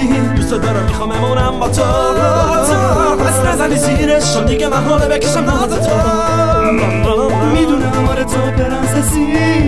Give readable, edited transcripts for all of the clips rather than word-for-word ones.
گفتی دوست دارم میخوام امونم با تو پس نزنی زیرش چون دیگه من حاله بکشم ناز تو میدونم آره تو پرنسسی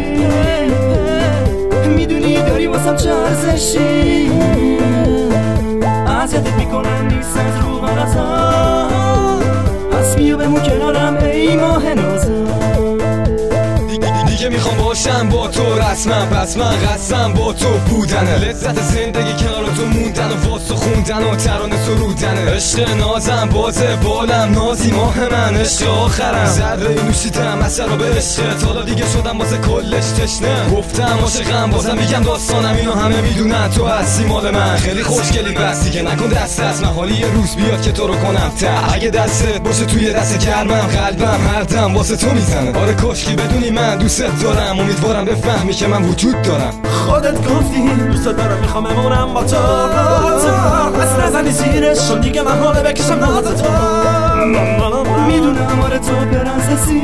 میدونی داری واسم چه ارزشی اذیتت میکنم نیست از رو من ازم پس بیا بمون کنارم ای ماه نازم دیگه میخوام باشم با تو رسمم پس من قسم با تو بودنه لذت زندگی کنار تو موندن و واسه خوندن و ترانه سرودنه عشق نازم بازه بالم نازی ماه من عشق آخرم ذره نوشیدم اثر رو به عشقت حالا دیگه شدم واسه کلش تشنه گفتم عاشقم بازم میگم داستانم اینو همه میدونن تو هستی مال من خیلی خوشگلی بس دیگه نکن دست از من حالی یه روز بیاد که تو رو کنم ته اگه دستت باشه توی دست گرمم قلبم هر دم واسه تو میزنه آره کاشکی بدونی من دوست دارم امیدوارم بفهمی که من وجود دارم خودت گفتی دوست دارم میخوام امونم با تو پس نزنی زیرش چون دیگه من حاله بکشم ناز تو میدونم آره تو پرنسسی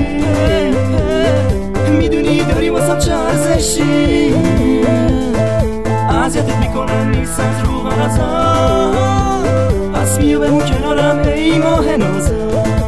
میدونی داری واسم چه ارزشی اذیتت میکنم نیست از رو من ازم پس بیا بمون کنارم ای ماه نازم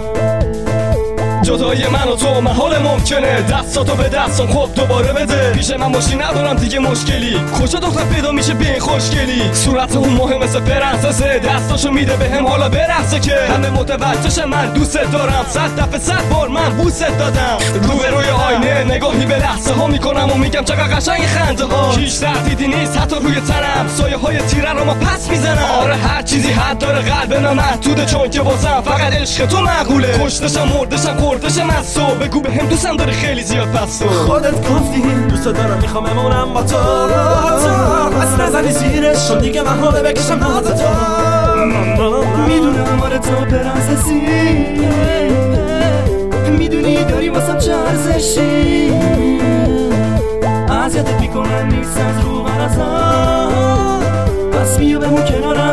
جدای من و تو محال ممکنه دستاتو به دستم خب دوباره بده پیش من باشی ندارم دیگه مشکلی کجا دختر پیدا میشه به این خوشگلی صورت اون مهم مثل پرنسسه دستاشو میده بهم حالا برقصه که همه متوجهش من دوست دارم 100 دفعه 100 بار من بوست دادم روی آینه نگاهی به لحظه ها میکنم و میگم چقدر قشنگ خنده ها هیچ تهدیدی نیست حتی روی تنم سایه های تیره رو ما پس میزنم آره هر چیزی حد داره قلب من محدوده چون که واسم فقط عشق تو معقوله کشتشم مردشم خوردشم از تو بگو به هم دوستم داری خیلی زیاد پس تو خودت گفتی دوست دارم میخوام امونم با تو پس نزنی زیرش چون دیگه من حاله بکشم ناز تو میدونم آره تو پرنسسی میدونی داری واسم چه ارزشی اذیتت میکنم نیست از رو من ازم پس بیا بمون کنارم